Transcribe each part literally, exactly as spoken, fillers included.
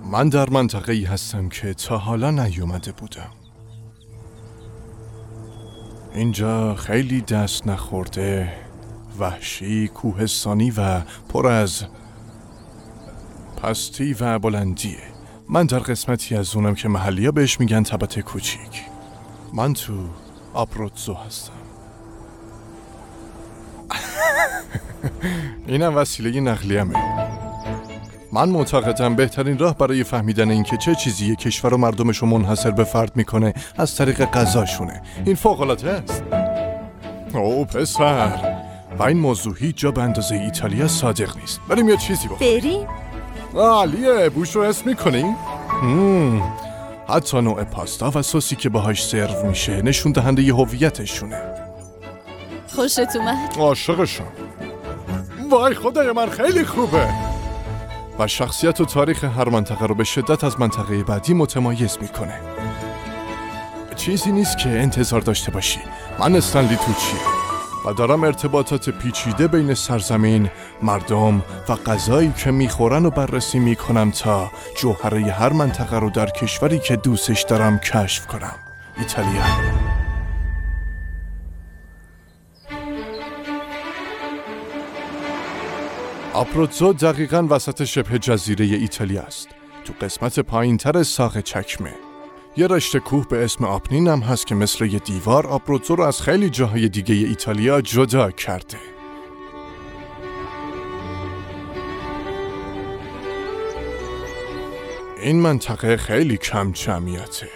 من در منطقه‌ای هستم که تا حالا نیومده بودم. اینجا خیلی دست نخورده، وحشی، کوهستانی و پر از پستی و بلندیه. من در قسمتی از اونم که محلی‌ها بهش میگن تبت کوچیک. من تو آبروتزو هستم. اینم وسیله نقلیه‌مه. من معتقدم بهترین راه برای فهمیدن اینکه چه چیزی کشور و مردمشو منحصر به فرد میکنه از طریق غذاشونه. این فوق‌العاده است. او پسر، و این موضوع هیچ جا به اندازه ایتالیا صادق نیست. بریم یه چیزی بخوریم. بریم؟ عالیه، بوش رو حس میکنی؟ حتی نوع پاستا و سوسی که باهاش سرو میشه نشون دهنده ی هویتشونه. خوشت اومد؟ عاشقشم. وای خدای من، خیلی خوبه. و شخصیت و تاریخ هر منطقه رو به شدت از منطقه بعدی متمایز میکنه. چیزی نیست که انتظار داشته باشی. من استنلی توچی و دارم ارتباطات پیچیده بین سرزمین، مردم و غذایی که میخورن و بررسی میکنم تا جوهره هر منطقه رو در کشوری که دوستش دارم کشف کنم. ایتالیا. آبروتزو دقیقاً وسط شبه جزیره ایتالیا است. تو قسمت پایین‌تر ساق چکمه. یه رشته کوه به اسم آپنین هم هست که مثل یه دیوار آبروتزو رو از خیلی جاهای دیگه ایتالیا جدا کرده. این منطقه خیلی کم جمعیته.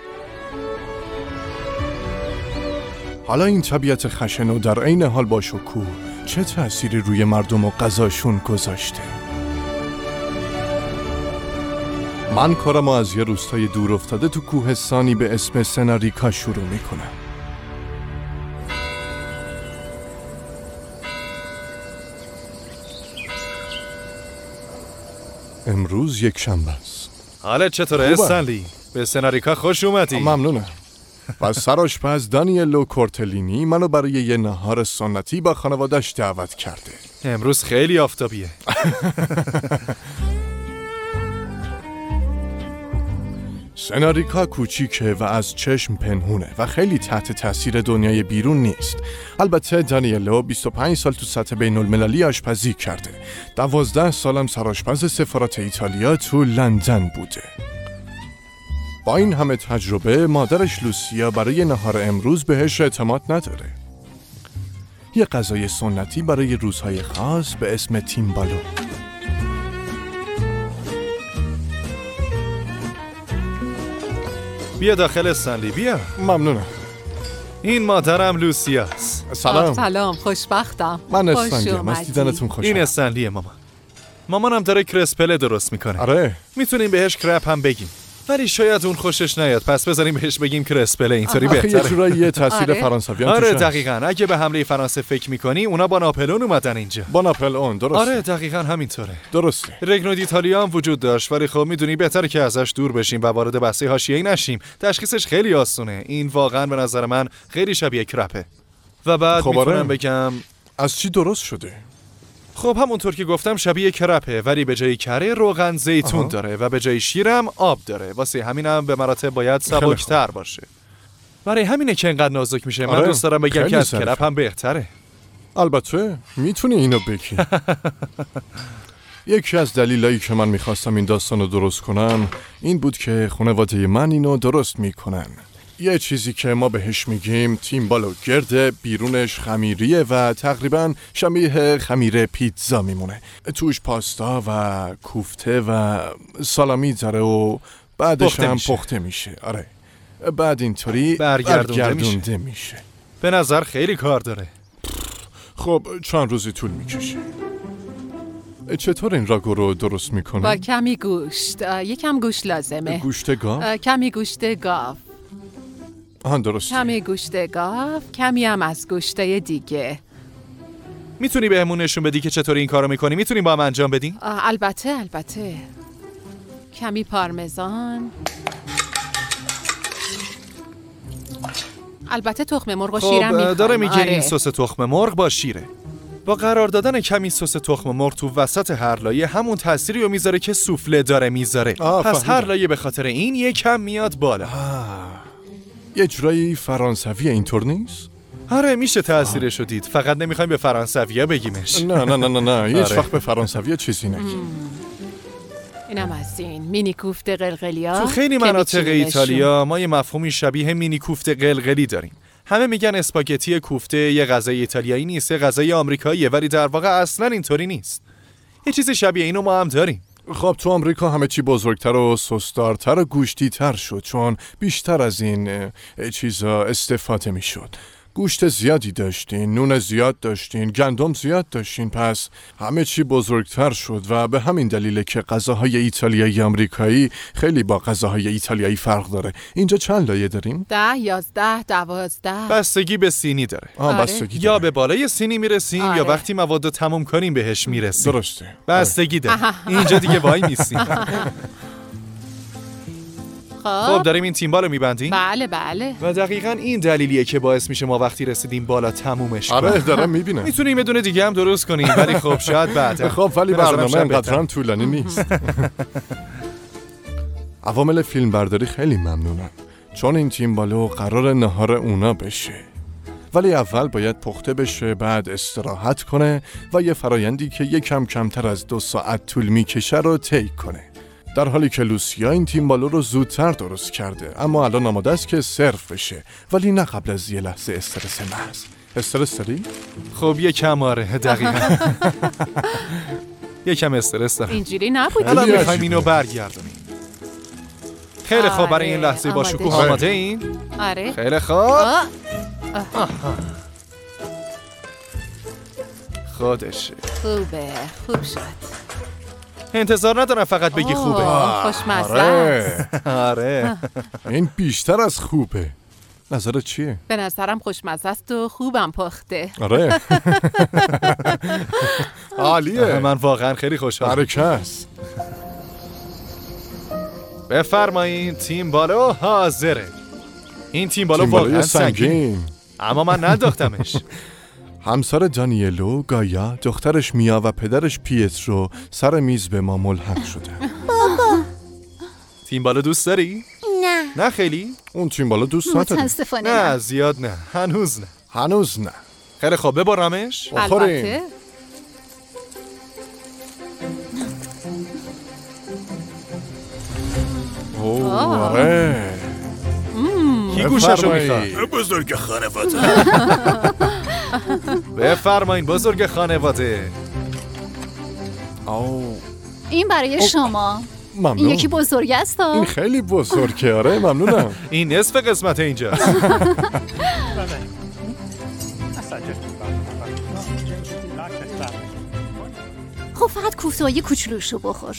حالا این طبیعت خشن و در عین حال با شکوه چه تأثیری روی مردم و غذاشون گذاشته؟ من کارمو از یه روستای دور افتاده تو کوهستانی به اسم سناریکا شروع میکنم. امروز یک شنبه است. حالت چطوره استنلی؟ به سناریکا خوش اومدی. ممنونم. و سرآشپز دانیلو کورتلینی منو برای یه نهار سنتی با خانواده‌اش دعوت کرده. امروز خیلی آفتابیه. سناریکا کوچیکه و از چشم پنهونه و خیلی تحت تاثیر دنیای بیرون نیست. البته دانیلو بیست و پنج سال تو سطح بین المللی آشپزی کرده. دوازده سالم سرآشپز سفارت ایتالیا تو لندن بوده. با این همه تجربه مادرش لوسیا برای نهار امروز بهش اعتماد نداره. یه غذای سنتی برای روزهای خاص به اسم تیمبالو. بیا داخل استنلی، بیا. ممنونم. این مادرم لوسیاست. سلام. سلام، خوشبختم. من استنلیم، از دیدنتون خوشم. این استنلیه مامان. مامانم داره کرسپله درست میکنه. آره. میتونیم بهش کرپ هم بگیم. ولی شاید اون خوشش نیاد، پس بذاریم بهش بگیم کرسپله، اینطوری بهتره. یه جورایی یه تاثیر آره. فرانسویان آره توش دقیقاً. اگه به حمله فرانسه فکر میکنی، اونا با ناپلئون اومدن اینجا. با ناپلئون، درسته. آره دقیقاً همینطوره. درسته. رگنو ایتالیا هم وجود داشت، ولی خب میدونی بهتره که ازش دور بشیم و وارد بحث حاشیه‌ای نشیم. تشخیصش خیلی آسونه. این واقعاً به نظر من خیلی شبیه کرپه. و بعد خب میتونم آره. بگم از چی درست شده؟ خب همونطور که گفتم شبیه کرپه، ولی به جای کره روغن زیتون آها. داره و به جای شیرم آب داره. واسه همینم به مراتب باید سبکتر باشه. برای همینه که اینقدر نازک میشه. من آره. دوست دارم بگم خیلی که از ظریفه. کرپ هم بهتره. البته میتونی اینو بگی. یکی از دلایلی که من میخواستم این داستانو درست کنم این بود که خانواده من اینو درست میکنن. یه چیزی که ما بهش میگیم تیمبالو گرده، بیرونش خمیریه و تقریبا شبیه خمیر پیتزا میمونه. توش پاستا و کوفته و سالامی داره و بعدش پخته هم میشه. پخته میشه. آره. بعد اینطوری برگردونده برگردونده میشه. به نظر خیلی کار داره. خب چند روزی طول میکشه. چطور این راگو رو درست میکنه؟ با کمی گوشت. آه، یکم گوشت لازمه. گوشت گاو؟ آه، کمی گوشت گاو. آهان درسته. کمی گوشت گاو، کمی هم از گوشتای دیگه. میتونی بهمون نشون بدی که چطور این کارو میکنی؟ میتونیم با هم انجام بدیم؟ آه، البته البته. کمی پارمزان. البته تخم مرغ و شیرم خب میخوام. داره میگه آره. این سس تخم مرغ با شیره. با قرار دادن کمی سس تخم مرغ تو وسط هر لایه همون تأثیری رو میذاره که سوفله داره میذاره. پس هر لایه به خاطر این یه کم میاد بالا. یه جورایی فرانسوی اینطور نیست؟ آره میشه تأثیرشو دید، فقط نمیخوایم به فرانسویه بگیمش. نه نه نه نه نه هیچ وقت به فرانسویه چیزی نگیم. اینم از این مینی کوفته قلقلیا. تو خیلی مناطق ایتالیا ما یه مفهومی شبیه مینی کوفته قلقلی داریم. همه میگن اسپاگتی کوفته یه غذای ایتالیایی نیست، یه غذای آمریکاییه، ولی در واقع اصلا اینطوری نیست. یه چیز شبیه اینو ما هم داریم. خب تو آمریکا همه چی بزرگتر و سستارتر و گوشتی‌تر شد، چون بیشتر از این چیزا استفاده میشد. گوشت زیادی داشتین، نون زیاد داشتین، گندم زیاد داشتین، پس همه چی بزرگتر شد و به همین دلیله که غذاهای ایتالیایی آمریکایی خیلی با غذاهای ایتالیایی فرق داره. اینجا چند لایه داریم؟ ده، یازده، دوازده. بستگی به سینی داره. آه آره. بستگی داره. یا به بالای سینی میرسیم آره. یا وقتی مواد تموم کنیم بهش میرسیم. درسته. بستگی داره. اینجا دیگه وای میسیم. خب داریم این تیم بالو میبندیم؟ بله بله. و دقیقاً این دلیلیه که باعث میشه ما وقتی رسیدیم بالا تمومش کنیم. آره دارم میبینم. میتونیم یه دونه دیگه هم درست کنیم، ولی خب شاید بعد. خب ولی برنامه انقدر هم طولانی نیست. عوامل فیلم برداری خیلی ممنونم، چون این تیم بالو قرار نهار اونا بشه. ولی اول باید پخته بشه، بعد استراحت کنه و یه فرایندی که یکم کمتر از دو ساعت طول میکشه رو طی کنه. در حالی که لوسیا این تیم بالو رو زودتر درست کرده، اما الان آماده است که سرو بشه، ولی نه قبل از یه لحظه استرس محض. استرس داری؟ خب یه کم آره دقیقاً. یه کم استرس دارم. اینجوری نبود. الان میخوایم اینو برگردونیم. خیلی خوب، برای این لحظه با شکوه آماده این؟ آره. خیلی خوب. خودشه. خوبه، خوب شد. انتظار ندارم فقط بگی خوبه. خوشمزه آره. آره. این بیشتر از خوبه. نظرت چیه؟ به نظرم خوشمزه است و خوبم پخته. آره. عالیه. من واقعا خیلی خوشحالم. برکت. بفرمایین، تیم بالو حاضره. این تیم بالو واقعا سنگین، اما من نداختمش. همسر دانیلو، گایا، دخترش میا و پدرش پیترو سر میز به ما ملحق شدن. بابا تیم بالو دوست داری؟ نه. نه خیلی؟ اون تیم بالو دوست نداری؟ متاسفانه نه زیاد نه، هنوز نه. هنوز نه. خیلی خوب، ببرمش؟ البته. اوه آره. کی گوششو میخواد؟ بزرگ خانواده. بفرمایین بزرگ خانواده. آو. این برای شما. ممنون. این یکی بزرگ است. این خیلی بزرگه. آره ممنونم. این نصف قسمت اینجاست. خب فقط کوفته‌های کوچولوشو بخور.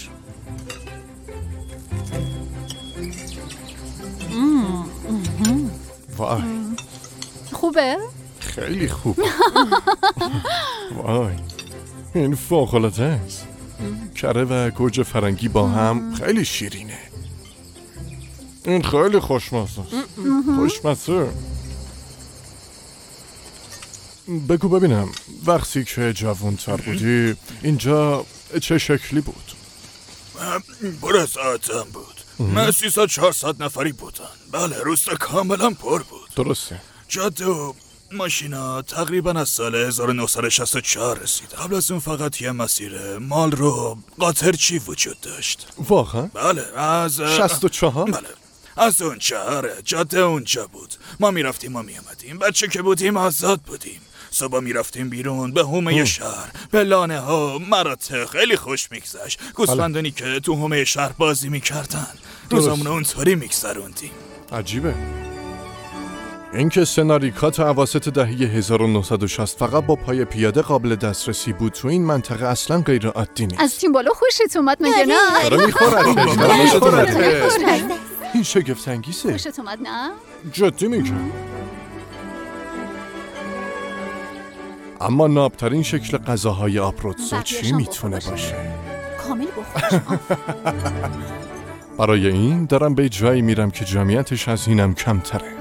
وای خوبه؟ خیلی خوب. وای این فوق‌العاده است. کره و گوجه فرنگی با هم خیلی شیرینه. این خیلی خوشمزه است. خوشمزه. بگو ببینم وقتی که جوان‌تر بودی اینجا چه شکلی بود؟ پر از آدم بود. من سیصد چهارصد نفری بودن. بله روستا کاملا پر بود. درسته. جاده و ماشینا تقریبا از سال هزار و نهصد و شصت و چهار رسید. قبل از اون فقط یه مسیر مال رو قاطرچی وجود داشت. واقعا؟ بله از شصت و چهار؟ بله از اون چهاره. جاده اونجا بود. ما میرفتیم و میامدیم. بچه که بودیم آزاد بودیم. صبح میرفتیم بیرون به حومه شهر، به لانه ها، مراتع. خیلی خوش میگذشت. گوسفندانی که تو حومه شهر بازی میکردن. روزامون اونطوری میگذروندیم. عجیبه. این که سناریکات اواسط دهه هزار و نهصد و شصت فقط با پای پیاده قابل دسترسی بود تو این منطقه اصلا غیر عادی نیست. از تیم بالا خوشت اومد مگه نه؟ داره میخورتش. داره میخورتش. این شگفت انگیزه. خوشت اومد نه؟ جدی میگم. اما نابترین شکل غذاهای آبروتزو چی میتونه باشه؟ کامل بخورش. برای این دارم به جایی میرم که جمعیتش از اینم کمتره.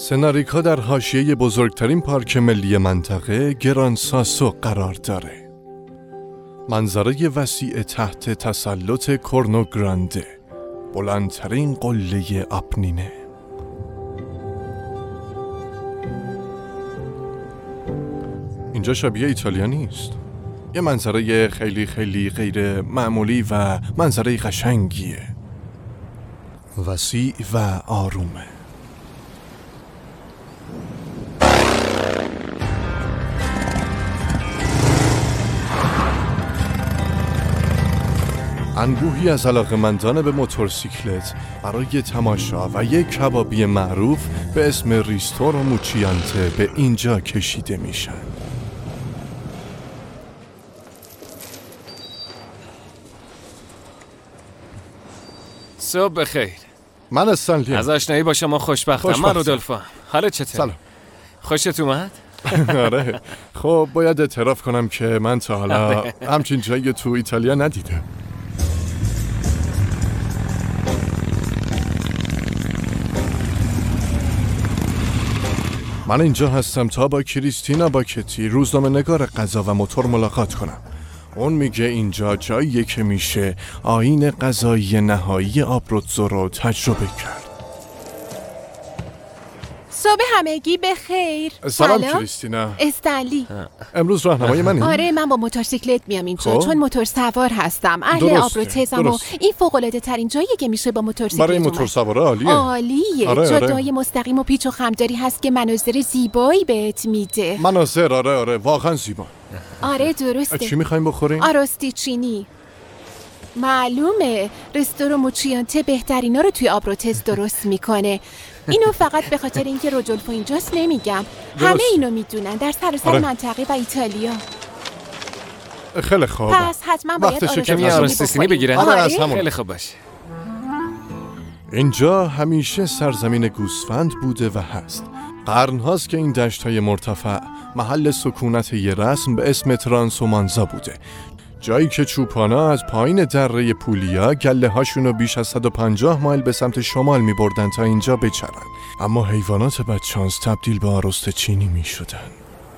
سناریکا در حاشیه بزرگترین پارک ملی منطقه گران ساسو قرار داره. منظره وسیع تحت تسلط کورنو گرانده، بلندترین قله آپنینه. اینجا شبیه ایتالیا نیست. یه منظره خیلی خیلی غیر معمولی و منظره قشنگیه. وسیع و آرومه. انبوهی از علاقه‌مندان به موتورسیکلت برای تماشا و یک کبابی معروف به اسم ریستورو موچیانته به اینجا کشیده میشن. صبح بخیر. من استنلی از آشنایی با شما خوشبختم. من رودولفو. حالت چطور؟ سلام. خوشت اومد؟ آره. خب باید اعتراف کنم که من تا حالا همچین جایی تو ایتالیا ندیدم. من اینجا هستم تا با کریستینا باکتی، روزنامه نگار غذا و موتور ملاقات کنم. اون میگه اینجا جاییه که میشه آیین غذایی نهایی آبروتزو رو تجربه کرد. صبح همگی بخیر. سلام کریستینا. استنلی. امروز راهنمای منی؟ آره من با موتورسیکلت میام اینجا خب؟ چون موتور سوار هستم. اهل آبروتزم و این فوق العاده ترین جاییه که میشه با موتورسیکلت برای موتور سواره عالیه. عالیه. آره جاده‌های آره. مستقیم و پیچ و خمداری هست که مناظر زیبایی بهت میده. مناظر آره آره واقعا زیبا. آره درسته. چی میخوایم بخوریم؟ آروستیچینی. معلومه رستورو موچیانته بهترینا رو توی آبروتز درست میکنه. اینو فقط به خاطر اینکه رودولفو اینجاست نمیگم. درست. همه اینو میدونن در سراسر آره. منطقه و ایتالیا. خیلی خوب. پس حتما باید وقتشه که کمی آروستیچینی بگیرم. آره از همون. خیلی خوب باشه. اینجا همیشه سرزمین گوسفند بوده و هست. قرن‌هاست که این دشت‌های مرتفع محل سکونت یه رسم به اسم ترانسومانزا بوده، جایی که چوپانا از پایین دره پولیا گله هاشونو بیش از صد و پنجاه مایل به سمت شمال می بردن تا اینجا بچرن، اما حیوانات بدشانس تبدیل به آرست چینی می شدن.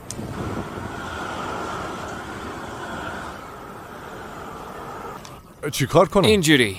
چی کار کنم؟ اینجوری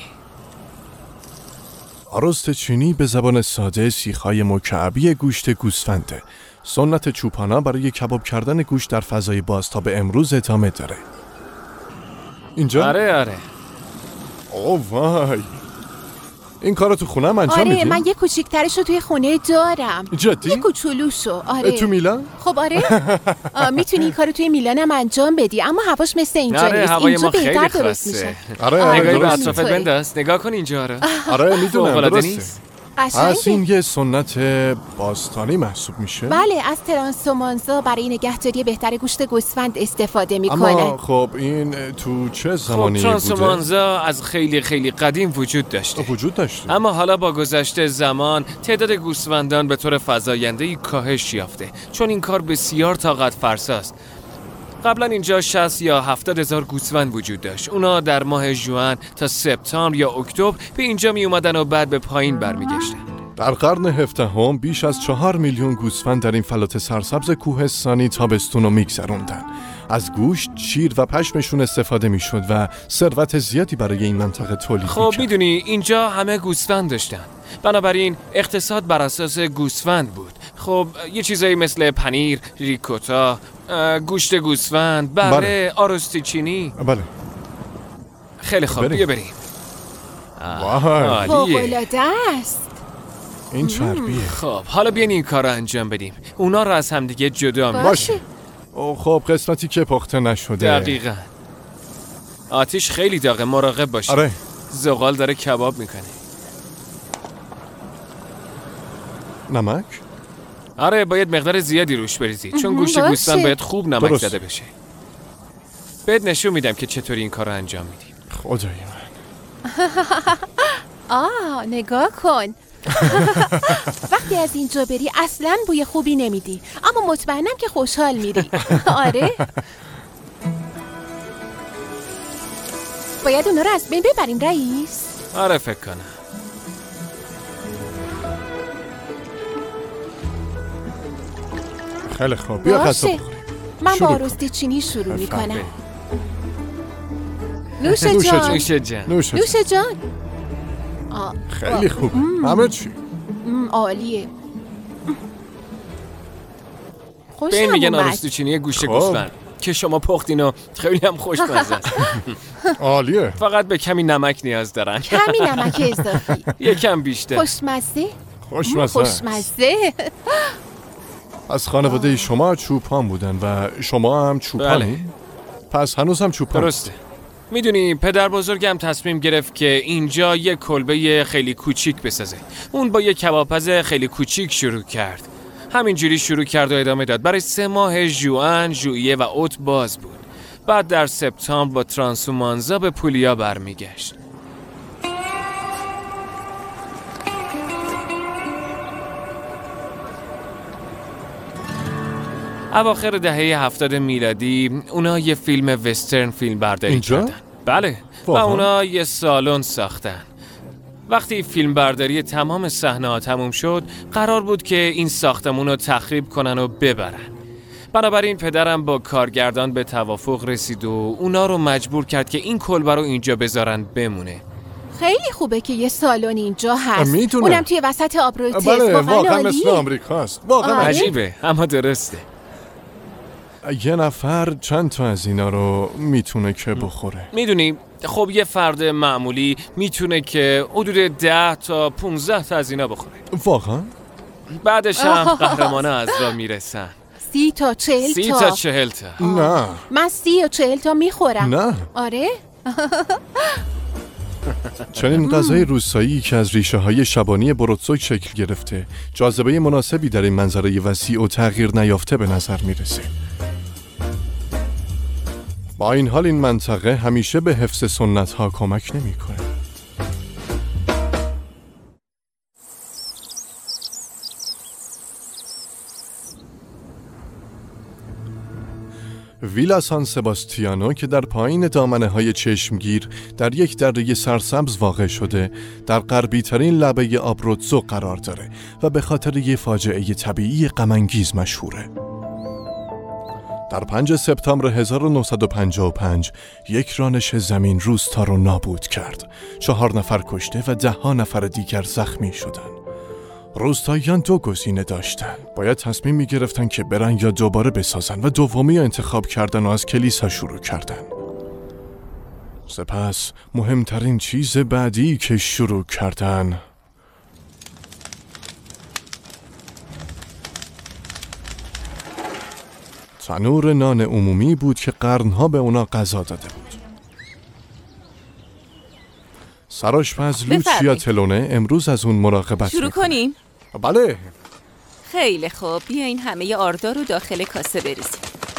آرست چینی به زبان ساده سیخ‌های مکعبی گوشت گوسفنده. سنت چوپانا برای کباب کردن گوشت در فضای باز تا به امروز ادامه داره. اینجا؟ آره آره. اوه وای، این کارو تو خونم انجام آره میدی؟ من یه کوچیکترش رو توی خونه دارم. جدی؟ یه کوچولوشو. آره تو میلان؟ خب آره. میتونی این کارو توی میلانم انجام بدی، اما هواش مثل اینجا آره نیست. هوای اینجا ما خیلی بهتر درست خاصه. میشه. آره آره، نگاهی به درسته. اطرافت اینطوری. بنداز. نگاه کن اینجا رو. آره میدونم فوق‌العاده درسته. نیست؟ پس قشنگه. این یه سنت باستانی محسوب میشه؟ بله از ترانسومانزا برای نگهداری بهتر گوشت گوسفند استفاده میکنه. اما خب این تو چه خب زمانی بوده؟ ترانسومانزا از خیلی خیلی قدیم وجود داشته، وجود داشته. اما حالا با گذشت زمان تعداد گوسفندان به طور فزاینده‌ای کاهش یافته، چون این کار بسیار طاقت فرساست. قبلا اینجا شصت یا هفتاد هزار گوسفند وجود داشت. اونا در ماه ژوئن تا سپتامبر یا اکتبر به اینجا می اومدن و بعد به پایین برمیگشتن. در قرن هفدهم بیش از چهار میلیون گوسفند در این فلات سرسبز کوهستانی تابستون رو میگذروندن. از گوشت، شیر و پشمشون استفاده میشد و ثروت زیادی برای این منطقه تولید خب میکرد. میدونی اینجا همه گوسفند داشتن، بنابراین اقتصاد بر اساس گوسفند بود. خب یه چیزایی مثل پنیر، ریکوتا، گوشت گوسفند، بره، بله. آروستیچینی. بله. خیلی خوب بریم. بیا بریم. وای، عالیه. فوق‌العاده است. این چربیه. خب حالا بیاین این کار رو انجام بدیم. اونا رو از همدیگه جدا می باشه. اوه، خب قسمتی که پخته نشده. دقیقاً. آتیش خیلی داغه، مراقب باشی. آره. زغال داره کباب میکنه. نمک؟ آره باید مقدار زیادی روش بریزی، چون گوشت باشه. گوسفند باید خوب نمک درست. زده بشه. بهت نشون میدم که چطوری این کار رو انجام میدیم. خدای من. آه نگاه کن. وقتی از اینجا بری اصلا بوی خوبی نمیدی، اما مطمئنم که خوشحال میری. آره باید اونا رو از بین ببریم رئیس. آره فکر کنم. خیلی خوب، بیا غذا باشه. بخوریم. من شروع با کن. رستی چینی شروع میکنم. بفرمایید. نوش نوش جان. جان. نوش جان. نوش نوش جان. جان. آه. خیلی خوب. همه چی. م، عالیه. به این خوشم میگن اومد. آرستوچینی گوشت خب. گوسفند که شما پختین و خیلی هم خوشمزه است. عالیه. فقط به کمی نمک نیاز دارن. کمی نمک اضافی. یکم بیشتر. خوشمزه. خوشمزه است. خوشمزه. از خانواده شما چوپان بودن و شما هم چوپانی؟ بله. پس هنوز هم چوپان. درسته. میدونی پدر بزرگم تصمیم گرفت که اینجا یه کلبه خیلی کوچیک بسازه. اون با یه کبابپز خیلی کوچیک شروع کرد. همینجوری شروع کرد و ادامه داد. برای سه ماه ژوئن، ژوئیه و اوت باز بود. بعد در سپتامبر با ترانسومانزا به پولیا برمیگشت. اواخر دهه هفتاد میلادی اونا یه فیلم وسترن فیلم برداری اینجا؟ کردن. بله. و واقعا؟ اونا یه سالن ساختن. وقتی فیلم برداری تمام صحنه‌ها تموم شد، قرار بود که این ساختمون رو تخریب کنن و ببرن. بنابراین پدرم با کارگردان به توافق رسید و اونا رو مجبور کرد که این کلبه رو اینجا بذارن بمونه. خیلی خوبه که یه سالن اینجا هست. میدونم. اونم توی وسط آبروتس. بله، واقعا واقعا عالیه. مثل آمریکاست. واقعا آره. عجیب. عجیبه اما درسته. یه نفر چند تا از اینا رو میتونه که بخوره؟ میدونی خب یه فرد معمولی میتونه که حدود ده تا پونزده تا از اینا بخوره. واقعا؟ بعدش هم قهرمانه از را میرسن. سی تا چهل سی تا. تا چهل تا. نه. من سی و چهل تا میخورم. نه. آره؟ چنین غذای روستایی که از ریشه های شبانی بروتسوک شکل گرفته، جاذبه مناسبی در این منظره وسیع و تغییر نیافته به نظر میرسه. با این حال این منطقه همیشه به حفظ سنت ها کمک نمیکنه. ویلا سان سباستیانو که در پایین دامنه های چشمگیر در یک دره سرسبز واقع شده، در غربی ترین لبه آبروتزو قرار داره و به خاطر یک فاجعه طبیعی غم‌انگیز مشهوره. در پنجم سپتامبر هزار و نهصد و پنجاه و پنج یک رانش زمین روستا رو نابود کرد. چهار نفر کشته و ده ها نفر دیگر زخمی شدن. روستاییان دو گزینه داشتن. باید تصمیم می گرفتن که برن یا دوباره بسازن و دومی انتخاب کردن و از کلیسا شروع کردن. سپس مهمترین چیز بعدی که شروع کردن تنور نان عمومی بود که قرنها به اونا غذا داده بود. سرآشپز لوچیا بفرمایید. تلونه امروز از اون مراقبت شروع میکنه. کنیم؟ بله. خیلی خوب، بیاین همه آردار رو داخل کاسه بریزیم.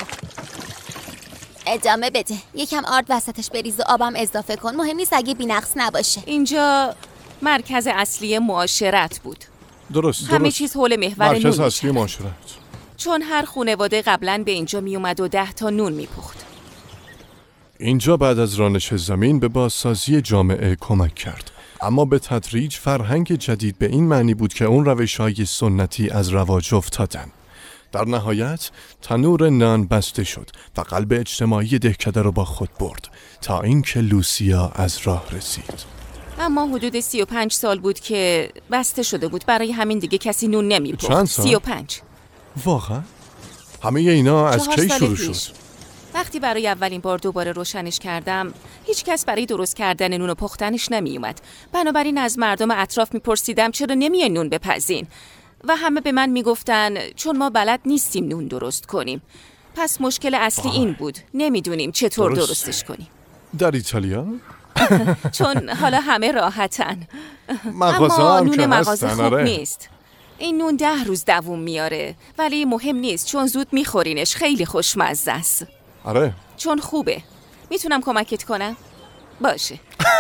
ادامه بده. یکم آرد وسطش بریز و آبم اضافه کن. مهم نیست اگه بی‌نقص نباشه. اینجا مرکز اصلی معاشرت بود. درست همه درست. چیز حول محور مرکز نون اصلی می‌چرخید. معاشرت. چون هر خانواده قبلا به اینجا می اومد و ده تا نون میپخت. اینجا بعد از رانش زمین به بازسازی جامعه کمک کرد. اما به تدریج فرهنگ جدید به این معنی بود که اون روش‌های سنتی از رواج افتادن. در نهایت تنور نان بسته شد و قلب اجتماعی دهکده رو با خود برد تا اینکه لوسیا از راه رسید. اما حدود سی و پنج سال بود که بسته شده بود، برای همین دیگه کسی نون نمیپخت. چند سال؟ سی و پنج. واقعا؟ همه اینا از چهار کی سال شروع پیش. شد؟ وقتی برای اولین بار دوباره روشنش کردم، هیچ کس برای درست کردن نون و پختنش نمی اومد. بنابراین از مردم اطراف میپرسیدم چرا نمیای نون بپزین؟ و همه به من میگفتن چون ما بلد نیستیم نون درست کنیم. پس مشکل اصلی این بود، نمیدونیم چطور درسته. درستش کنیم. در ایتالیا؟ چون حالا همه راحتن. مغازه اما هم نون که مغازه هستن، خوب آره. نیست. این نون ده روز دووم میاره، ولی مهم نیست چون زود میخورینش. خیلی خوشمزه است. آره. چون خوبه. میتونم کمکت کنم؟ باشه.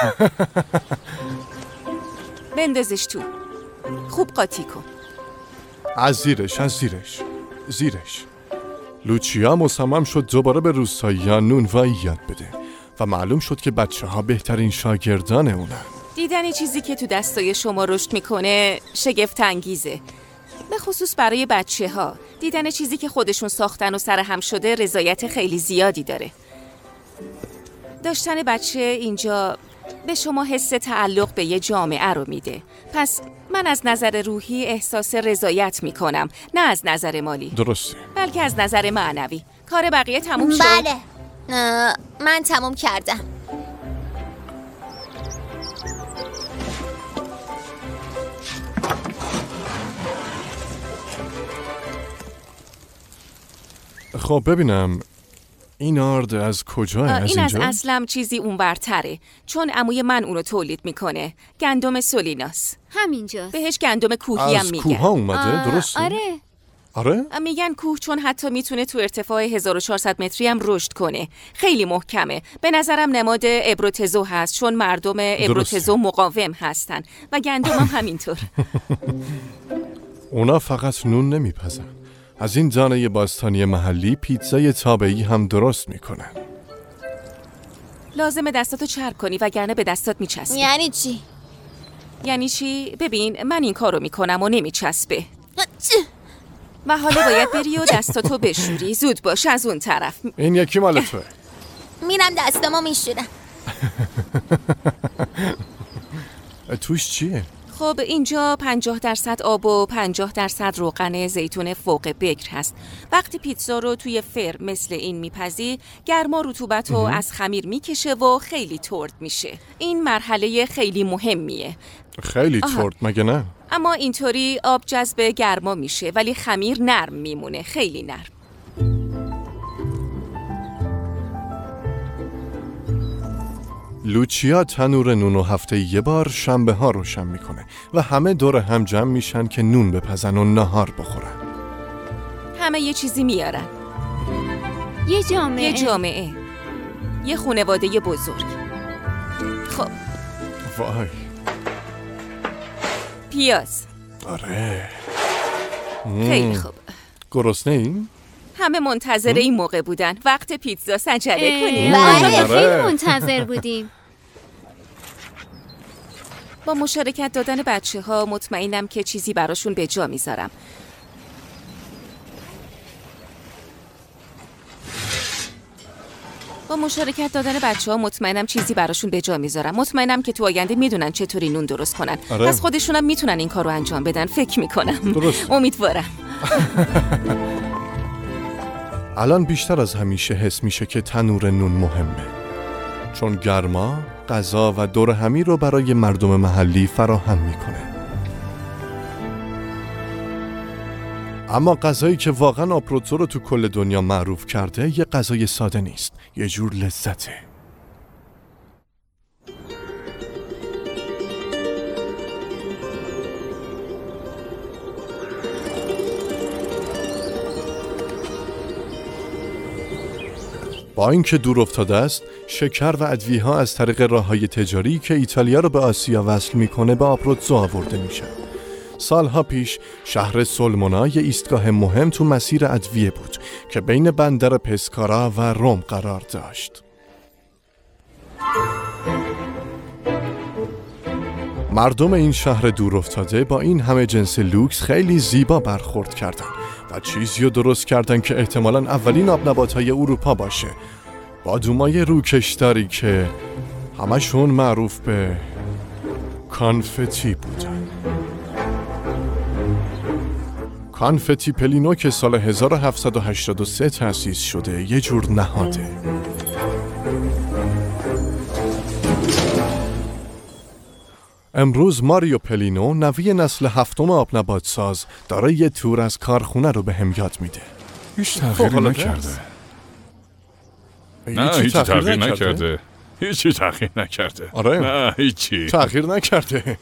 بندازش تو. خوب قاطی کن. از زیرش از زیرش زیرش. لوچیا مصمم شد دوباره به روستاییان نونوایی یاد بده و معلوم شد که بچه ها بهترین شاگردان اونن. دیدن چیزی که تو دستای شما رشد میکنه شگفت انگیزه. به خصوص برای بچه ها دیدن چیزی که خودشون ساختن و سرهم شده رضایت خیلی زیادی داره. داشتن بچه اینجا به شما حس تعلق به یه جامعه رو میده. پس من از نظر روحی احساس رضایت میکنم، نه از نظر مالی. درسته. بلکه از نظر معنوی. کار بقیه تموم شد؟ بله. من تموم کردم. خب ببینم این آرد از کجاه؟ از این اینجا؟ از اصلم چیزی اونورتره، چون عموی من اونو تولید میکنه. گندم سولیناس. همینجاست. بهش گندم کوهی هم از میگن. کوه ها اومده؟ درسته؟ آره. آره؟ میگن کوه چون حتی میتونه تو ارتفاع هزار و چهارصد متری هم رشد کنه. خیلی محکمه. به نظرم نماد ابروتزو هست، چون مردم ابروتزو مقاوم هستن و گندم هم همینطور. اونا فقط نون نمیپزن. از این دانه باستانی محلی پیتزای تابعی هم درست میکنن. لازمه دستاتو چرب کنی وگرنه به دستات میچسبه. یعنی چی؟ یعنی چی؟ ببین من این کارو میکنم و نمیچسبه. و حالا باید بری و دستاتو بشوری. زود باش از اون طرف. این یکی مال توه. میرم دستامو میشورم. توش چیه؟ خب اینجا پنجاه درصد آب و پنجاه درصد روغن زیتون فوق بکر هست. وقتی پیتزا رو توی فرم مثل این میپزی، گرما رطوبت رو از خمیر میکشه و خیلی ترد میشه. این مرحله خیلی مهمیه. خیلی ترد مگه نه؟ اما اینطوری آب جذب گرما میشه ولی خمیر نرم میمونه، خیلی نرم. لوچیا تنور نون و هفته یه بار شنبه ها روشن میکنه و همه دور هم جمع میشن که نون بپزن و نهار بخورن. همه یه چیزی میارن. یه جامعه. یه جامعه. یه خانواده بزرگ. خب وای. پیاز. آره. خیلی خوب. گرسنه این؟ همه منتظر این موقع بودن. وقت پیتزا عجله کنیم. بله. خیلی منتظر بودیم. با مشارکت دادن بچه ها مطمئنم که چیزی براشون به جا میذارم. با مشارکت دادن بچه ها مطمئنم چیزی براشون به جا میذارم. مطمئنم که تو آینده میدونن چطوری نون درست کنن. آره. پس خودشونم میتونن این کارو انجام بدن. فکر میکنم. درست. امیدوارم. الان بیشتر از همیشه حس میشه که تنور نون مهمه، چون گرما، غذا و دور همی رو برای مردم محلی فراهم میکنه. اما غذایی که واقعا آپروتزو رو تو کل دنیا معروف کرده یه غذای ساده نیست، یه جور لذته. با اینکه دور افتاده است، شکر و ادویه‌ها از طریق راه‌های تجاری که ایتالیا رو به آسیا وصل میکنه به آپروتزو آورده میشن. سالها پیش شهر سولمونا یه ایستگاه مهم تو مسیر ادویه بود که بین بندر پسکارا و روم قرار داشت. مردم این شهر دور افتاده با این همه جنس لوکس خیلی زیبا برخورد کردن و چیزی رو درست کردن که احتمالاً اولین آب نبات‌های اروپا باشه، بادومای روکشداری که همشون معروف به کانفتی بودن. کانفتی پلینو که سال هزار و هفتصد و هشتاد و سه تأسیس شده یه جور نهاده. امروز ماریو پلینو نوی نسل هفتم آبنبات ساز داره یه تور از کارخونه رو به هم یاد میده. هیچ تغییری نکرده. نه هیچ تغییر نکرده. هیچی تغییر نکرده. آره؟ نه هیچی تغییر نکرده.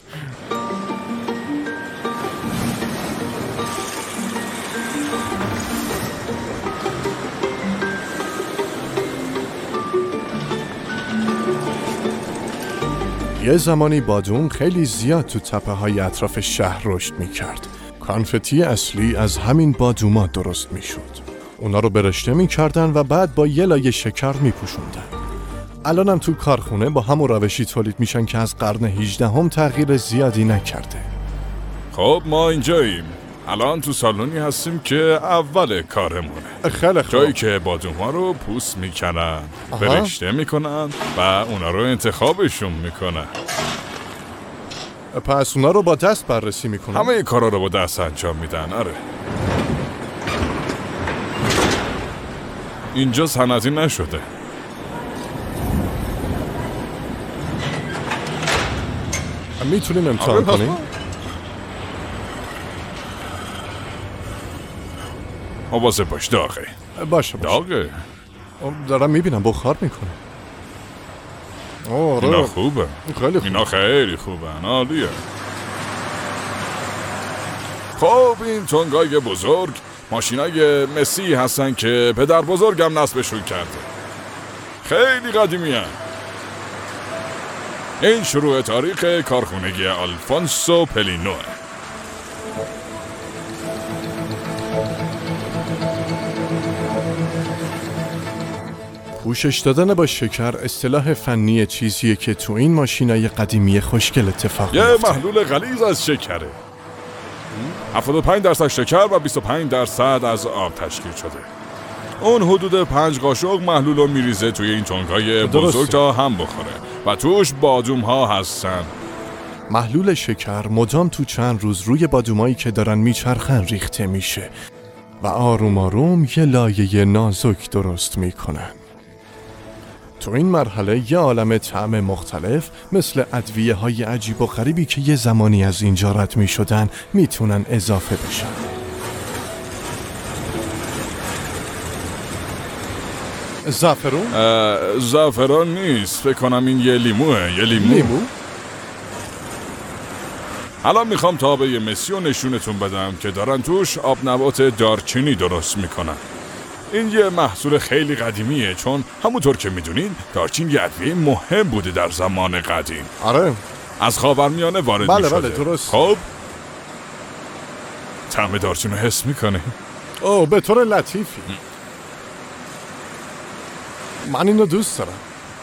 یه زمانی بادوم خیلی زیاد تو تپه های اطراف شهر رشد می کرد. کانفتی اصلی از همین بادوما درست می شد. اونا رو برشته می کردن و بعد با یه لایه شکر می پوشوندن. الانم تو کارخونه با همون روشی تولید میشن که از قرن هجدهم تغییر زیادی نکرده. خب ما اینجاییم. الان تو سالونی هستیم که اول کارمونه. خیلی خوب. جایی که بادوم ها رو پوست میکنن، برشته میکنن و اونا رو انتخابشون میکنن. پس اونا رو با دست بررسی میکنن؟ همه کارا رو با دست انجام میدن. آره. اینجا صنعتی نشده. میتونیم امتحان آره کنیم؟ حواظ باش داغه. باشه باشه. داغه. دارم میبینم بخار میکنه. آره. اینا خوبه. خیلی خوبه. اینا خیلی خوبه. عالیه. خب این تنگای بزرگ ماشینای مسی هستن که پدر بزرگم نصبشون کرده. خیلی قدیمی هن. این شروع تاریخ کارخونگی آلفونسو پلینوه. پوشش دادن با شکر اصطلاح فنی چیزیه که تو این ماشینای قدیمی خوشگل اتفاق یه میفته. محلول غلیظ از شکره. هفتاد و پنج درصد شکر و بیست و پنج درصد از آب تشکیل شده. اون حدود پنج قاشق محلول رو میریزه توی این تنگای بزرگ تا هم بخوره و توش بادوم ها هستن. محلول شکر مدام تو چند روز روی بادومایی که دارن میچرخن ریخته میشه و آروم آروم یه لایه نازک درست میکنن. تو این مرحله یه عالم طعم مختلف مثل ادویه های عجیب و غریبی که یه زمانی از اینجا رد می شدن میتونن اضافه بشن. زعفرون؟ زعفران نیست، فکر کنم این یه لیموه. یه لیمو؟ لیمو؟ الان میخوام تابه مسی رو نشونتون بدم که دارن توش آب نبات دارچینی درست میکنن. این یه محصول خیلی قدیمیه چون همونطور که میدونین دارچین یه ادویه مهم بوده در زمان قدیم. آره. از خاورمیانه وارد بله میشده. بله درست. خب طعم دارچین رو حس میکنه؟ اوه به طور لطیفی. من اینو دوست دارم.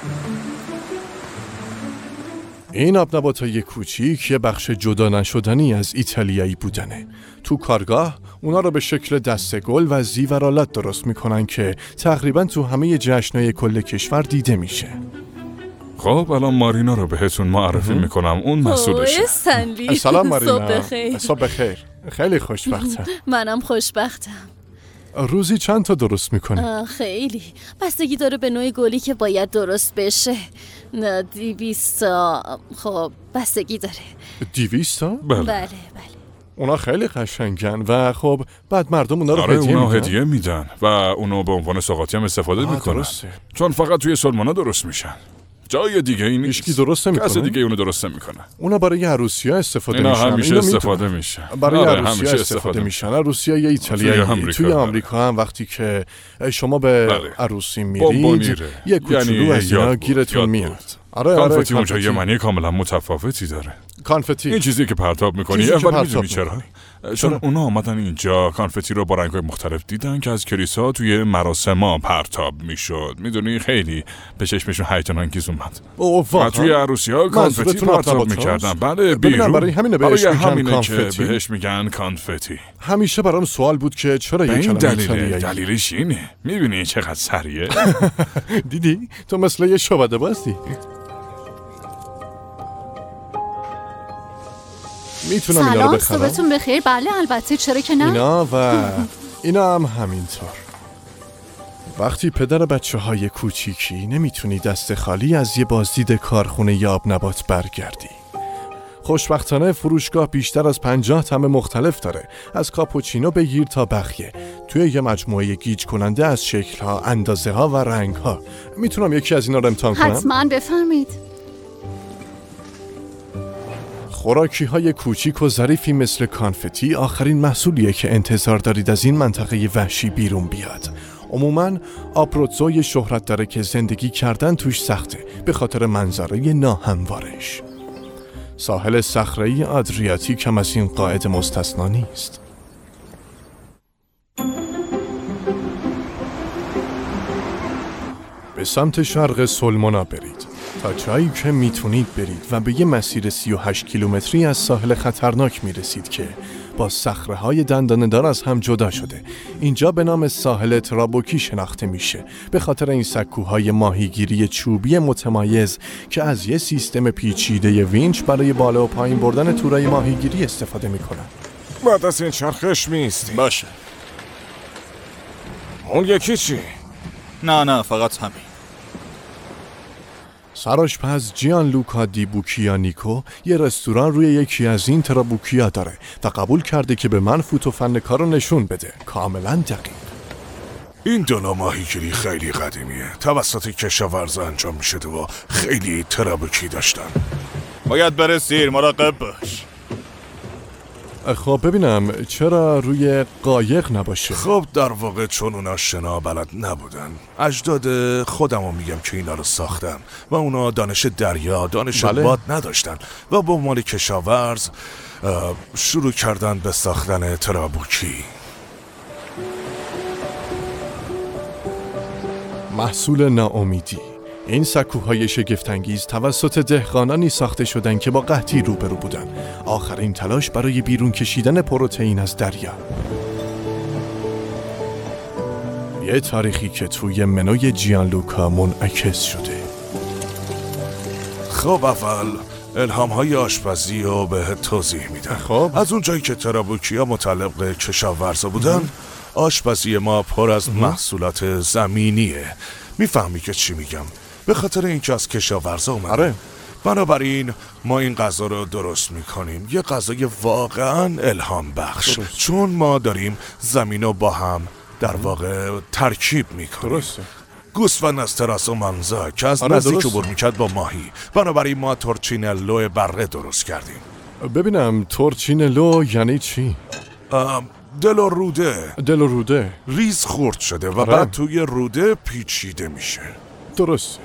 این آب نباتای کوچیک یه بخش جدا نشدنی از ایتالیایی بودنه. تو کارگاه اونا رو به شکل دسته گل و زیورالات درست میکنن که تقریبا تو همه جشنای کل کشور دیده میشه. خب الان مارینا رو بهتون معرفی میکنم، اون مسئولشه. سنلی. سلام مارینا. صبح بخیر. صبح بخیر. خیلی خوشبختم. منم خوشبختم. روزی چند تا درست میکنی؟ خیلی. بستگی داره به نوع گلی که باید درست بشه. نه دیویستا. خب بستگی داره. دیویستا؟ بله بله بله. اونا خیلی قشنگن و خب بعد مردم اونا رو آره هدیه اونا میدن. هدیه میدن و اونو به عنوان سوغاتی هم استفاده میکنن. درسته. چون فقط توی سالمونا درست میشن. جای دیگه این نیست. هیچکی درست نمیکنه. کسی دیگه اونو درست نمیکنه. اونا برای عروسی‌ها استفاده اینا میشن. همیشه اینو استفاده میدونم. میشن. برای آره، عروسی‌ها همیشه استفاده, استفاده میشن. عروسی‌های ایتالیایی توی توی آمریکا, توی بله. آمریکا هم وقتی که شما به بله. عروسی بمبونیره. میرید یه کوچولو یعنی از اینا یاد بود، گیرتون یاد میاد. بود. آره کانفتی آره اونجا یه معنی کاملا متفاوتی داره. کانفتی این چیزی که پرتاب میکنی چیزی که اول پرتاب میدونی چرا؟ می‌کنی. چون چرا؟ اونا آمدن اینجا کانفتی رو با رنگ‌های مختلف دیدن که از کلیسا توی مراسم‌ها پرتاب میشد. میدونی خیلی به چشمشون هیجان انگیز اومد. اوه و واقعا توی عروسی‌ها کانفتی منظورتون پرتاب آفتابات میکردن. هاست؟ بله ببینم بیرون. برای همینه بهش برای میگن همینه کانفتی. که بهش میگن کانفتی. همیشه برام سوال بود که چرا به یه این کلمه دلیله. ایتالیایی دلیلش اینه. میبینی چقدر سریعه؟ دیدی تو مثل یه شعبده بازی. میتونم اینا رو سلام بخرم؟ صبحتون بخیر. بله البته چرا که نه. اینا و اینا هم همینطور. وقتی پدر بچه های کوچیکی نمیتونی دست خالی از یه بازدید کارخونه ی آب نبات برگردی. خوشبختانه فروشگاه بیشتر از پنجاه طعم مختلف داره، از کاپوچینو بگیر تا بخیه، توی یه مجموعه گیج کننده از شکل‌ها، اندازه‌ها و رنگ‌ها. میتونم یکی از اینا رو امتحان کنم؟ حتما بفرمید. خوراکی های کوچیک و ظریفی مثل کانفتی آخرین محصولیه که انتظار دارید از این منطقه وحشی بیرون بیاد. عموماً آبروتزوی شهرت داره که زندگی کردن توش سخته به خاطر منظره ناهموارش. ساحل صخره‌ای آدریاتیک هم از این قاعده مستثنا نیست. به سمت شرق سلمونا برید تا جایی که میتونید برید و به یه مسیر سی و هشت کیلومتری از ساحل خطرناک میرسید که با صخره‌های دندانه‌دار از هم جدا شده. اینجا به نام ساحل ترابوکی شناخته میشه به خاطر این سکوهای ماهیگیری چوبی متمایز که از یه سیستم پیچیده وینچ برای بالا و پایین بردن تورای ماهیگیری استفاده میکنن. بعد از این چرخش میستی. باشه. اون یکی چی؟ نه نه فقط همین. سرآشپز جیان لوکا دی بوکیانیکو یه رستوران روی یکی از این ترابوکیا داره و قبول کرده که به من فوت و فن کارو نشون بده. کاملا دقیق. این دونا ماهیگیری خیلی قدیمیه. توسط کشاورزا انجام میشده و خیلی ترابوکی داشتن. باید بره سیر، مراقب باش. خب ببینم چرا روی قایق نباشه؟ خب در واقع چون اونا شنا بلد نبودن، اجداد خودمو میگم که اینا رو ساختن و اونا دانش دریا، دانش بله. باد نداشتن و با مال کشاورز شروع کردن به ساختن ترابوکی. محصول ناامیدی. این سکوهای شگفت‌انگیز توسط دهقانانی ساخته شدن که با قحطی روبرو بودن. آخرین تلاش برای بیرون کشیدن پروتئین از دریا. یه تاریخی که توی منوی جیان لوکا منعکس شده. خب اول الهام های آشپزی رو به توضیح میدم. خب از اون جایی که ترابوکیا متعلق به کشاورزا بودن، آشپزی ما پر از محصولات زمینیه. میفهمی که چی میگم؟ به خاطر اینکه از کشاورزا اومده. آره. بنابراین ما این غذا رو درست میکنیم، یه غذای واقعا الهام بخش. درست. چون ما داریم زمین رو با هم در واقع ترکیب میکنیم. درسته. گوسفند از تراسو منزا که از آره نزدیک درست. عبور میکرد با ماهی. بنابراین ما تورچینلو بره درست کردیم. ببینم تورچینلو یعنی چی؟ دل و روده. دل و روده ریز خورد شده و آره. بعد توی روده پیچیده میشه. درسته.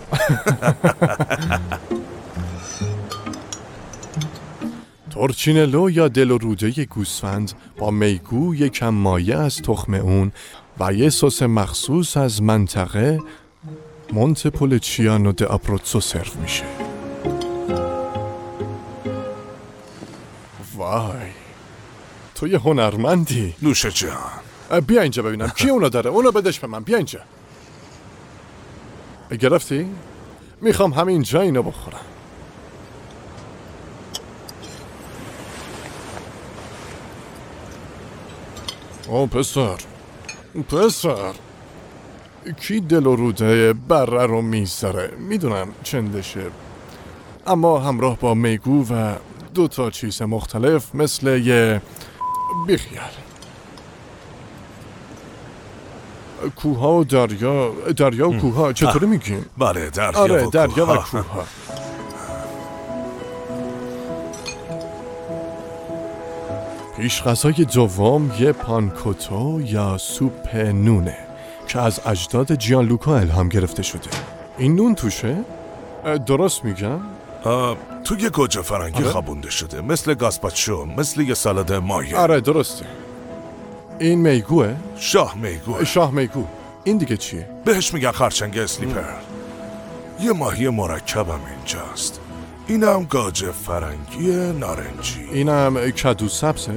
تورچینلو یا دل و روده گوسفند با میگو، یکم مایه از تخم اون و یه سس مخصوص از منطقه مونتپولچیانو د آبروتسو سرو میشه. وای، تو یه هنرمندی. نوش جان. بیا اینجا ببینم کی اونو داره. اونو بدش به من. بیا اینجا. گرفتی؟ میخوام همینجا اینو بخورم. او پسر پسر کی دل و روده بره رو میذاره؟ میدونم چندشه، اما همراه با میگو و دو تا چیز مختلف مثل یه بیخیال کوها و دریا. دریا و کوها چطوری میگیم؟ بله دریا آره و دریا و کوها. کوها. پیش غذای دوم یه پانکوتو یا سوپ نونه که از اجداد جیان لوکا الهام گرفته شده. این نون توشه؟ درست میگم؟ توی گوجه فرنگی آره؟ خوابونده شده، مثل گازپاچو، مثل یه سالاد مایه. آره درسته. این میگوه؟ شاه میگوه. شاه میگو. این دیگه چیه؟ بهش میگن خرچنگ اسلیپر. یه ماهی مرکبم اینجاست. اینم گوجه فرنگی نارنجی. اینم کدو سبزه؟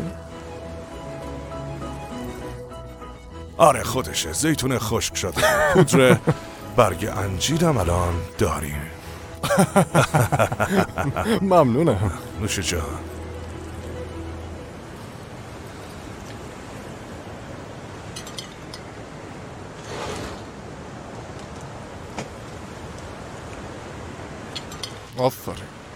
آره خودشه. زیتون خشک شده. پودر برگ انجیرم الان داریم. ممنونم. نوش جان. آفرین.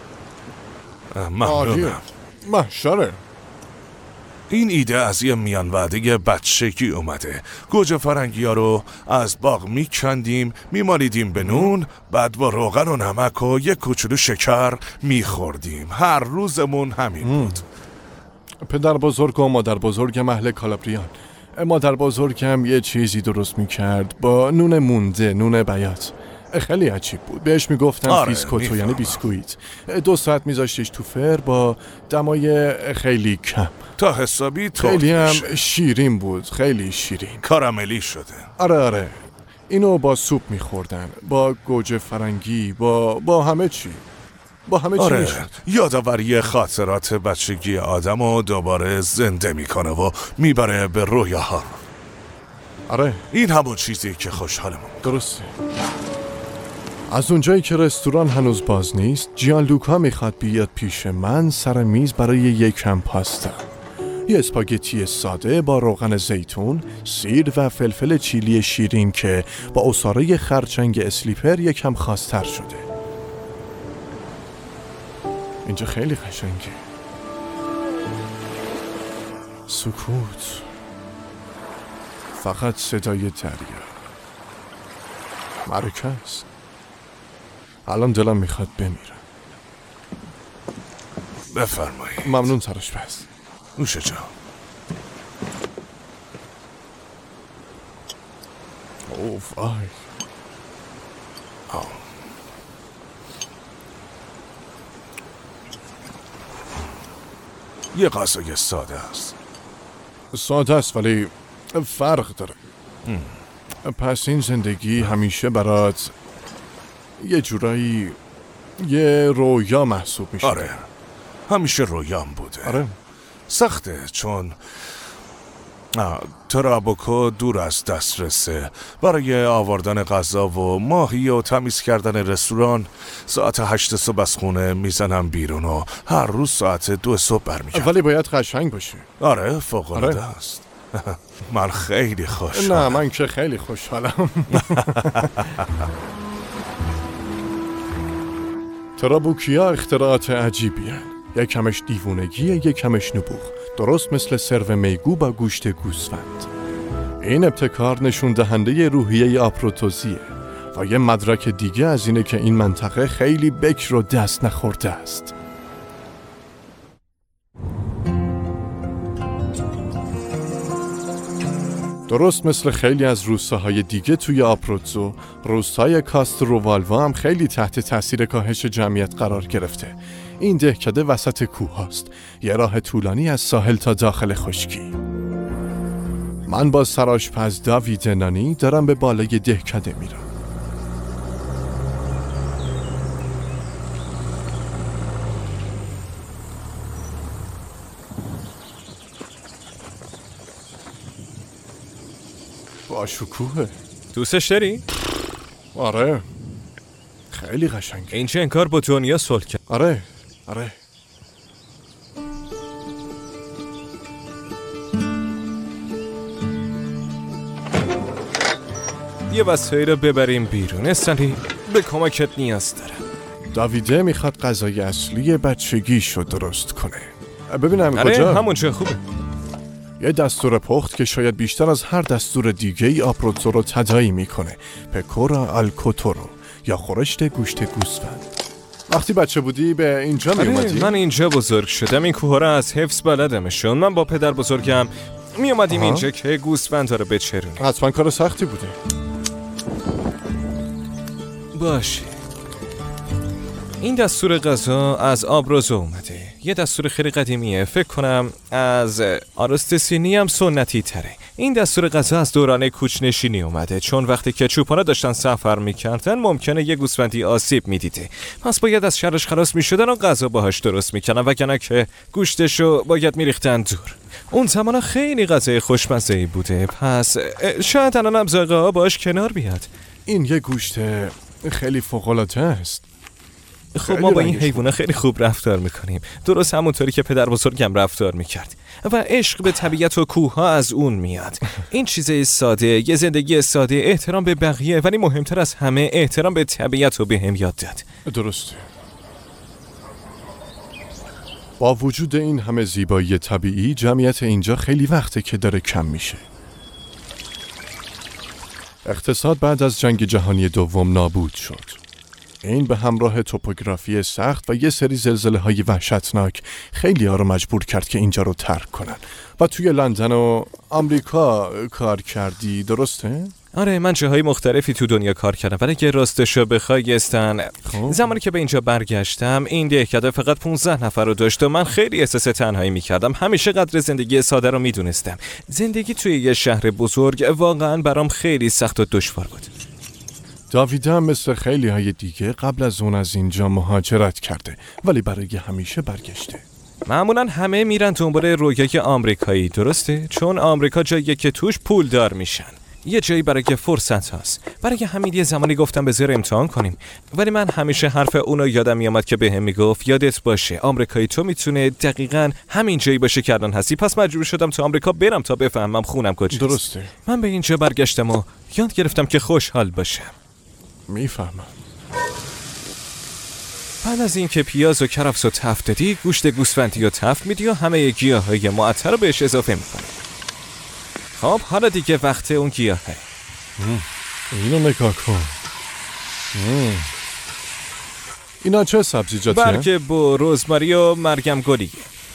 ممنونم. محشره. این ایده از یه میان وعده بچگی اومده. گوجه فرنگی ها رو از باغ میکندیم، میمالیدیم به نون، بعد با روغن و نمک و یک کوچولو شکر میخوردیم. هر روزمون همین ام. بود. پدر بزرگ و مادر بزرگم اهل کالابریان. مادر بزرگم یه چیزی درست میکرد با نون مونده، نون بیات. خیلی عجیب بود. بهش میگفتن آره، فیسکوتو یعنی بیسکویت. دو ساعت میذاشتش تو فر با دمای خیلی کم تا حسابی خیلی هم میشه. شیرین بود. خیلی شیرین. کاراملی شده. آره آره. اینو با سوپ میخوردن، با گوجه فرنگی، با با همه چی. با همه چی آره میشد. یادآوری خاطرات بچگی آدم رو دوباره زنده میکنه و میبره به رویاها. آره این همون چیزی که خوشحالمون. درسته. از اونجایی که رستوران هنوز باز نیست، جیان لوکا میخواد بیاد پیش من سر میز برای یک کم پاستا. یه اسپاگتی ساده با روغن زیتون، سیر و فلفل چیلی شیرین که با عصاره خرچنگ اسلیپر یکم خاص‌تر شده. اینجا خیلی قشنگه. سکوت. فقط صدای دریا. معرکه است. الان دلم میخواد بمیرم. بفرمایید. ممنون سرش پس. نوش جان. اوف آی. آه. یه غذای ساده است. ساده است ولی فرق داره. پس این زندگی همیشه برات یه جورایی یه رویا محسوب میشه. آره همیشه رویام بوده. آره سخته چون ترابوکو دور از دسترسه. برای آوردن غذا و ماهی و تمیز کردن رستوران ساعت هشت صبح از خونه میزنم بیرون و هر روز ساعت دو صبح برمیگردم. ولی باید قشنگ باشه. آره فوق العاده آره. است. من خیلی خوشحالم. نه من که خیلی خوشحالم. ترابوکیا اختراعات عجیبی هن. یک کمش دیوونگیه یک کمش نبوغ. درست مثل سرو میگو با گوشت گوسفند. این ابتکار نشون دهنده روحیه آپروتوزیه و یه مدرک دیگه از اینه که این منطقه خیلی بکر و دست نخورده است. درست مثل خیلی از روستاهای دیگه توی آپروتزو، روستای کاسترووالوا هم خیلی تحت تاثیر کاهش جمعیت قرار گرفته. این دهکده وسط کوه هاست، یه راه طولانی از ساحل تا داخل خشکی. من با سرآشپز داوید نانی دارم به بالای دهکده میرم. با شکوهه. دوستش داری؟ آره خیلی قشنگه. این چه انکار با دنیا صلح کرد. آره آره یه وسایل رو ببریم بیرون. استنلی به کمکت نیاز دارم. داویده میخواد غذای اصلی بچگیشو درست کنه. ببینم آره کجا؟ همون چه خوبه. یه دستور پخت که شاید بیشتر از هر دستور دیگه ای آپروتزو رو تداعی میکنه. پکورا آلکوتورو یا خورشت گوشت گوسفند. وقتی بچه بودی به اینجا می اومدی؟ من اینجا بزرگ شدم. این کوه را از حفظ بلدمشون. من با پدر بزرگم می اومدیم اینجا که گوسفند رو بچرونیم. حتما کار سختی بوده. باشه. این دستور غذا از آبروزو اومده. یه دستور خیلی قدیمیه. فکر کنم از آرستسینی هم سنتی تره. این دستور غذا از دوران کوچ‌نشینی اومده، چون وقتی که چوپانا داشتن سفر میکردن ممکنه یه گوسفندی آسیب میدیده. پس باید از شرش خلاص میشدن و غذا باهاش درست میکنن، وگرنه که گوشتشو باید میریختن دور. اون زمانا خیلی غذای خوشمزه‌ای بوده. پس شاید الانم ذائقه ها باهاش کنار بیاد. این یه گوشت خیلی فوق‌العاده است. خب ما با این حیوونا خیلی خوب رفتار میکنیم، درست همونطوری که پدر بزرگم رفتار میکرد و عشق به طبیعت و کوه ها از اون میاد. این چیزای ساده، یه زندگی ساده، احترام به بقیه، ولی مهمتر از همه احترام به طبیعت رو بهم یاد داد. درسته. با وجود این همه زیبایی طبیعی، جمعیت اینجا خیلی وقته که داره کم میشه. اقتصاد بعد از جنگ جهانی دوم نابود شد. این به همراه توپوگرافی سخت و یه سری زلزله های وحشتناک خیلی ها رو مجبور کرد که اینجا رو ترک کنن. و توی لندن و آمریکا کار کردی، درسته؟ آره من جاهای مختلفی تو دنیا کار کردم، ولی که راستشو بخوای استن خب. زمانی که به اینجا برگشتم این دهکده فقط پونزده نفر رو داشت و من خیلی احساس تنهایی میکردم. همیشه قدر زندگی ساده رو میدونستم. زندگی توی یه شهر بزرگ واقعا برام خیلی سخت و دشوار بود. داوید هم مثل خیلی های دیگه قبل از اون از اینجا مهاجرت کرده ولی برای همیشه برگشته. معمولا همه میرن دنبال رویای آمریکایی، درسته؟ چون آمریکا جاییه که توش پول دار میشن. یه جایی برای فرصت هست. برای همین یه زمانی گفتم بذار امتحان کنیم. ولی من همیشه حرف اونو یادم میامد که بهم میگفت یادت باشه آمریکایی تو میتونه دقیقاً همین جایی باشه که الان هستی. پس مجبور شدم تو آمریکا برم تا بفهمم خونم کجاست. درسته. من به اینجا برگشتم و یاد گرفتم که خوشحال باشم. میفهمم. بعد از این که پیاز و کرفس و تفت دادی، گوشت گوسفندی و تفت میدی و همه گیاهای معطر رو بهش اضافه میکنی. خب حالا دیگه وقت اون گیاهه. اینو نگاه کن. مم. اینا چه سبزیجاتیه؟ برگ با روزماری و مرگم گلیه.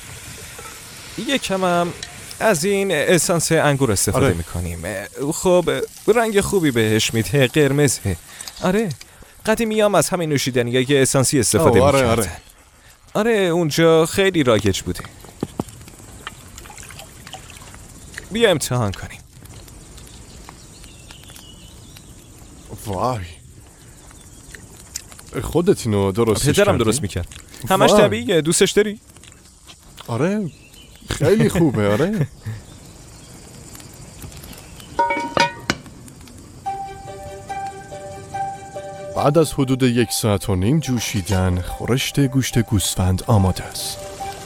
یکم هم از این اسانس انگور استفاده آره. میکنیم. خب رنگ خوبی بهش میده، قرمزه. آره قدیمی هم از همین نوشیدنیای اسانسی استفاده آره میکردن. آره. آره اونجا خیلی رایج بوده. بیا امتحان کنیم. وای خودت اینو درستش کردی؟ پدرم درست میکرد. همش طبیعیه. دوستش داری؟ آره خیلی خوبه. آره بعد از حدود یک ساعت و نیم جوشیدن خورشت گوشت گوسفند آماده است.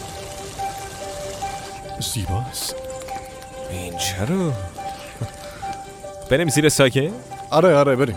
زیباست. این چرا؟ بریم زیر ساکه؟ آره آره بریم.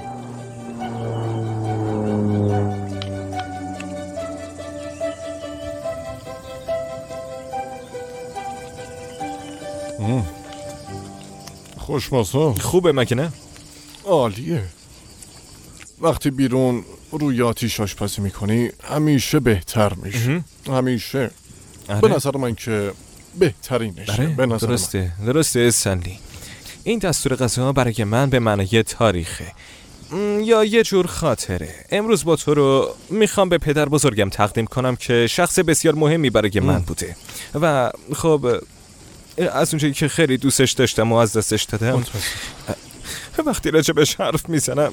خوشمزه. خوبه مگه نه؟ عالیه. وقتی بیرون روی آتیش آشپزی میکنی همیشه بهتر میشه. همیشه. آره. به نظر من که بهترینشه. آره. به نظر درسته من. درسته استنلی. این دستور غذا برای من به معنای تاریخه یا یه جور خاطره. امروز با تو رو میخوام به پدر بزرگم تقدیم کنم که شخص بسیار مهمی برای من بوده و خب از اونجایی که خیلی دوستش داشتم و از دستش دادم وقتی راجبش حرف میزنم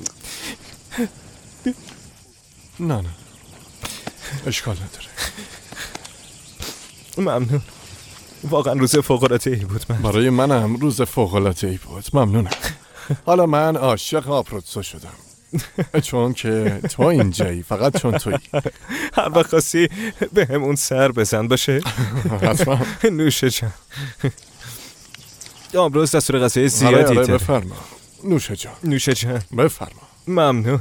نه نه اشکال نداره. ممنون. واقعا روز فوق‌العاده‌ای بود. من برای منم روز فوق‌العاده‌ای بود. ممنونم. حالا من عاشق آپروتسو شدم چون که تو اینجایی، فقط چون تویی. هر وقت خواستی به همون سر بزن باشه. حتما. نوشه جان. امروز دستور غذای زیادی آره آره داره. بفرما. نوشه جان. نوشه جان. بفرما. ممنون.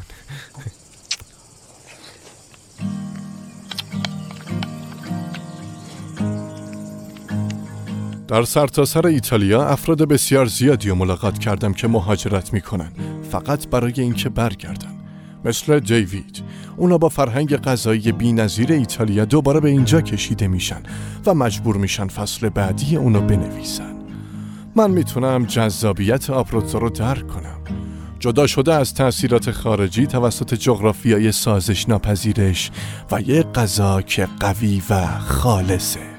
در سرتاسر ایتالیا افراد بسیار زیادی رو ملاقات کردم که مهاجرت میکنن فقط برای اینکه برگردن. مثل دیوید. اونا با فرهنگ غذایی بی‌نظیر ایتالیا دوباره به اینجا کشیده میشن و مجبور میشن فصل بعدی اونو بنویسن. من میتونم جذابیت آپروتزو رو درک کنم. جدا شده از تأثیرات خارجی توسط جغرافیای سازش ناپذیرش و یه غذا که قوی و خالصه.